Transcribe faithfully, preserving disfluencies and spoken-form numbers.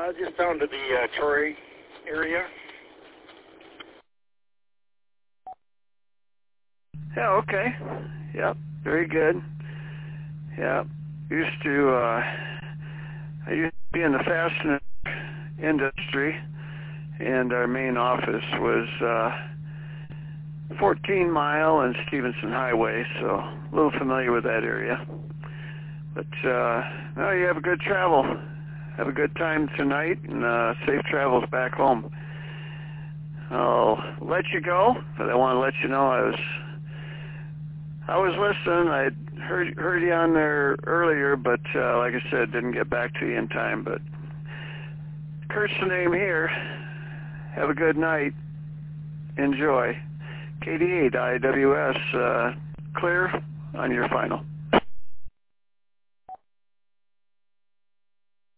Uh, just down to the uh, Troy area. Yeah, okay. Yep, very good. Yeah, used to, uh, I used to be in the fastener industry, and our main office was uh, fourteen mile and Stevenson Highway, so a little familiar with that area. But, uh, no, you have a good travel. Have a good time tonight, and uh, safe travels back home. I'll let you go, but I want to let you know I was I was listening. I heard heard you on there earlier, but uh, like I said, didn't get back to you in time. But Kurt's the name here. Have a good night. Enjoy. K D eight I W S, uh, clear on your final.